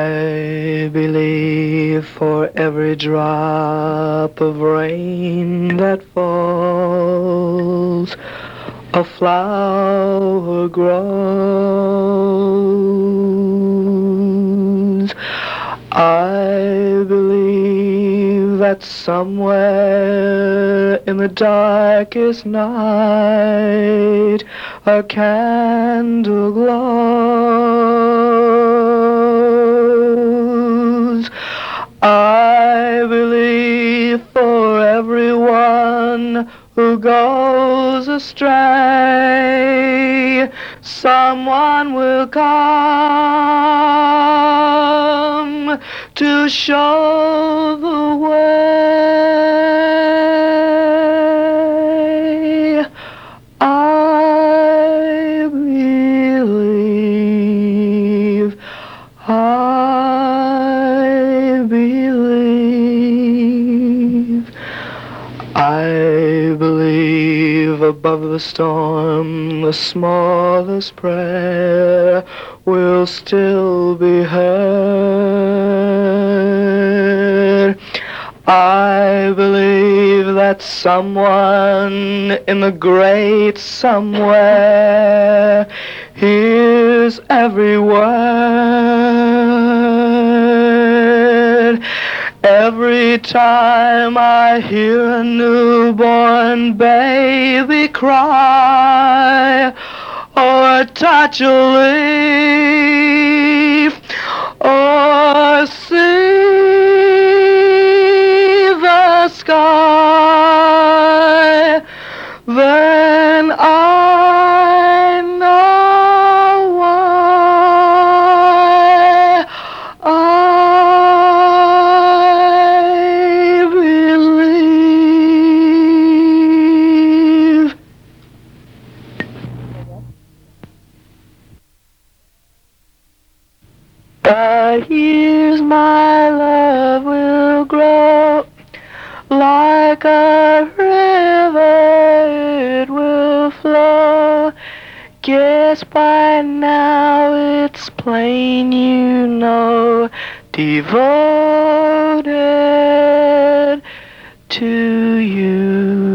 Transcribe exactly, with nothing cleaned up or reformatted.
I believe for every drop of rain that falls, a flower grows. I believe that somewhere in the darkest night a candle glows. I believe for everyone who goes astray, someone will come to show the way. I believe, I believe, I believe above the storm the smallest prayer will still be heard. I believe that someone in the great somewhere hears every word. Every time I hear a newborn baby cry, or touch a leaf, or see the sky, then I know why I believe. The years my love will grow, like a river it will flow. Guess by now it's plain you know, devoted to you.